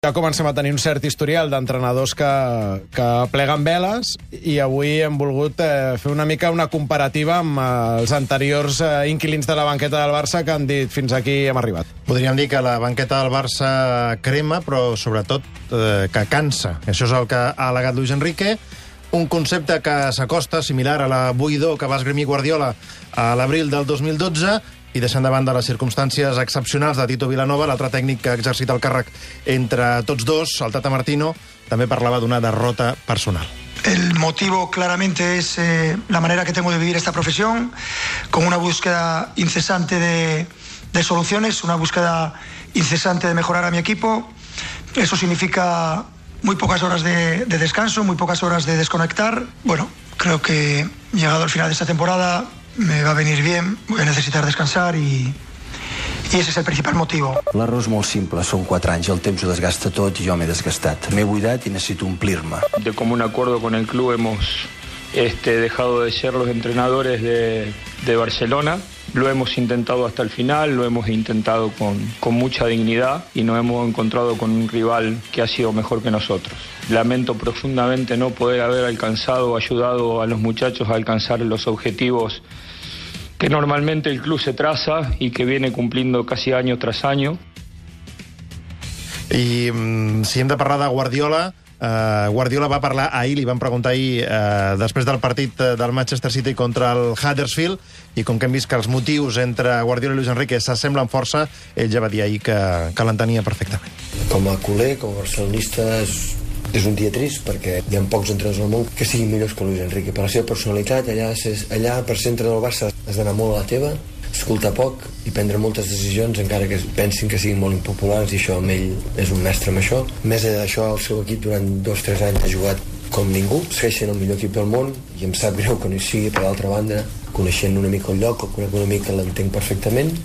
Ja comencem a tenir un cert historial d'entrenadors que pleguen veles i avui hem volgut fer una mica una comparativa amb els anteriors inquilins de la banqueta del Barça que han dit fins aquí hem arribat. Podríem dir que la banqueta del Barça crema, però sobretot que cansa. Això és el que ha al·legat Luis Enrique, un concepte que s'acosta similar a la buidor que va esgrimir Guardiola a l'abril del 2012, i deixant de banda les circumstàncies excepcionals de Tito Vilanova, l'altre tècnic que ha exercit el càrrec entre tots dos, el Tata Martino, també parlava d'una derrota personal. El motivo claramente es la manera que tengo de vivir esta profesión, con una búsqueda incesante de soluciones, una búsqueda incesante de mejorar a mi equipo. Eso significa muy pocas horas de descanso, muy pocas horas de desconectar. Bueno, creo que llegado al final de esta temporada me va a venir bien, voy a necesitar descansar y ese es el principal motivo. L'error és molt simple, són 4 anys, el temps ho desgasta tot i jo m'he desgastat. M'he buidat i necessito omplir-me. De común acuerdo con el club hemos dejado de ser los entrenadores de Barcelona. Lo hemos intentado hasta el final, lo hemos intentado con mucha dignidad y nos hemos encontrado con un rival que ha sido mejor que nosotros. Lamento profundamente no poder haber alcanzado o ayudado a los muchachos a alcanzar los objetivos que normalmente el club se traza y que viene cumpliendo casi año tras año. I si hem de parlar de Guardiola, Guardiola va parlar ahir, li van preguntar ahir, després del partit del Manchester City contra el Huddersfield, i com que hem vist que els motius entre Guardiola i Luis Enrique s'assemblen força, ell ja va dir ahir que l'entenia perfectament. Com a culer, com a barcelonista, és un dia trist perquè hi ha pocs entrenadors al món que siguin millors que Luis Enrique. Per la seva personalitat, allà per ser entrenador del Barça has d'anar molt a la teva, escoltar poc i prendre moltes decisions encara que pensin que siguin molt impopulars, i això amb ell és un mestre amb això. Més d'això, el seu equip durant 2-3 anys ha jugat com ningú, segueix sent el millor equip del món i em sap greu que no hi sigui. Per l'altra banda, coneixent una mica el lloc, una mica l'entenc perfectament,